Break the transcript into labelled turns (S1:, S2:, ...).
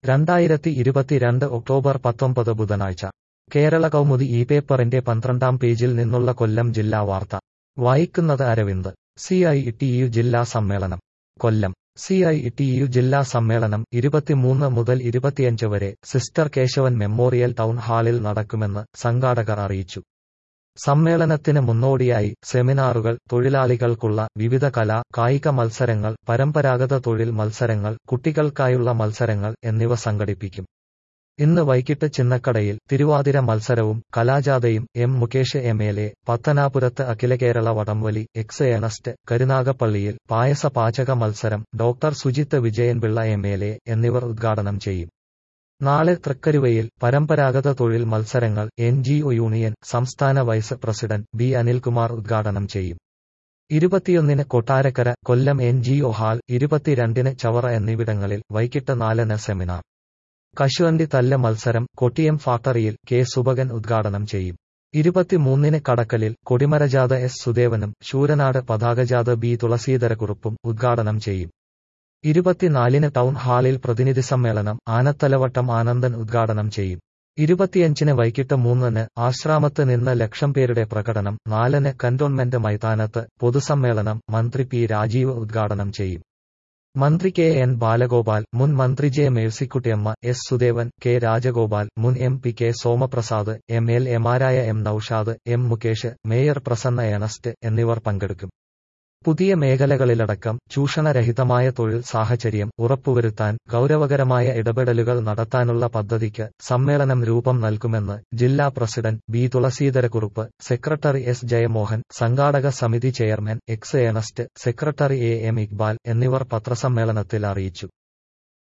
S1: 2022 October 19 ബുധനാഴ്ച കേരള കൗമുദി ഈ പേപ്പറിന്റെ 12-ാം പേജിൽ നിന്നുള്ള കൊല്ലം ജില്ലാ വാർത്ത വായിക്കുന്നത് അരവിന്ദ്. CITU ജില്ലാ സമ്മേളനം. കൊല്ലം. CITU ജില്ലാ സമ്മേളനം 23 മുതൽ 25 വരെ സിസ്റ്റർ കേശവൻ മെമ്മോറിയൽ ടൗൺ ഹാളിൽ നടക്കുമെന്ന് സംഘാടകർ അറിയിച്ചു. സമ്മേളനത്തിന് മുന്നോടിയായി സെമിനാറുകൾ, തൊഴിലാളികൾക്കുള്ള വിവിധ കലാ, കായിക മത്സരങ്ങൾ, പരമ്പരാഗത തൊഴിൽ മത്സരങ്ങൾ, കുട്ടികൾക്കായുള്ള മത്സരങ്ങൾ എന്നിവ സംഘടിപ്പിക്കും. ഇന്ന് വൈകിട്ട് ചിന്നക്കടയിൽ തിരുവാതിര മത്സരവും കലാജാഥയും മുകേഷ് MLA, പത്തനാപുരത്ത് അഖിലകേരള വടംവലി ഏണസ്റ്റ്, കരുനാഗപ്പള്ളിയിൽ പായസ പാചക മത്സരം ഡോക്ടർ സുജിത്ത് വിജയൻപിള്ള MLA എന്നിവർ ഉദ്ഘാടനം ചെയ്യും. നാളെ തൃക്കരുവയിൽ പരമ്പരാഗത തൊഴിൽ മത്സരങ്ങൾ NGO യൂണിയൻ സംസ്ഥാന വൈസ് പ്രസിഡന്റ് B. അനിൽകുമാർ ഉദ്ഘാടനം ചെയ്യും. 21-ന് കൊട്ടാരക്കര, കൊല്ലം NGO ഹാൾ, 22-ന് ചവറ എന്നിവിടങ്ങളിൽ വൈകിട്ട് 4-ന് സെമിനാർ. കശുവണ്ടി തല്ല് മത്സരം കൊട്ടിയം ഫാക്ടറിയിൽ K. സുബകൻ ഉദ്ഘാടനം ചെയ്യും. 23-ന് കടക്കലിൽ കൊടിമരജാഥ S. സുദേവനും ശൂരനാട് പതാകജാഥ B. തുളസീധരക്കുറുപ്പും ഉദ്ഘാടനം ചെയ്യും. 24-ന് ടൗൺ ഹാളിൽ പ്രതിനിധി സമ്മേളനം ആനത്തലവട്ടം ആനന്ദൻ ഉദ്ഘാടനം ചെയ്യും. 25-ന് വൈകിട്ട് 3-ന് ആശ്രാമത്ത് നിന്ന് ലക്ഷം പേരുടെ പ്രകടനം, 4-ന് കന്റോൺമെന്റ് മൈതാനത്ത് പൊതുസമ്മേളനം മന്ത്രി P. രാജീവ് ഉദ്ഘാടനം ചെയ്യും. മന്ത്രി K. N. ബാലഗോപാൽ, മുൻ മന്ത്രി J. Mercykuttyamma, S. Sudevan, K. Rajagopal, മുൻ MP K. സോമപ്രസാദ്, MLA മാരായ M. Naushad, M. Mukesh, mayor Prasanna Ernest എന്നിവർ പങ്കെടുക്കും. പുതിയ മേഖലകളിലടക്കം ചൂഷണരഹിതമായ തൊഴിൽ സാഹചര്യം ഉറപ്പുവരുത്താൻ ഗൗരവകരമായ ഇടപെടലുകൾ നടത്താനുള്ള പദ്ധതിക്ക് സമ്മേളനം രൂപം നൽകുമെന്ന് ജില്ലാ president B. Thulaseedharakurup, secretary S. Jayamohan, സംഘാടക സമിതി chairman X. Ernest, secretary A. M. Iqbal എന്നിവർ പത്രസമ്മേളനത്തിൽ അറിയിച്ചു.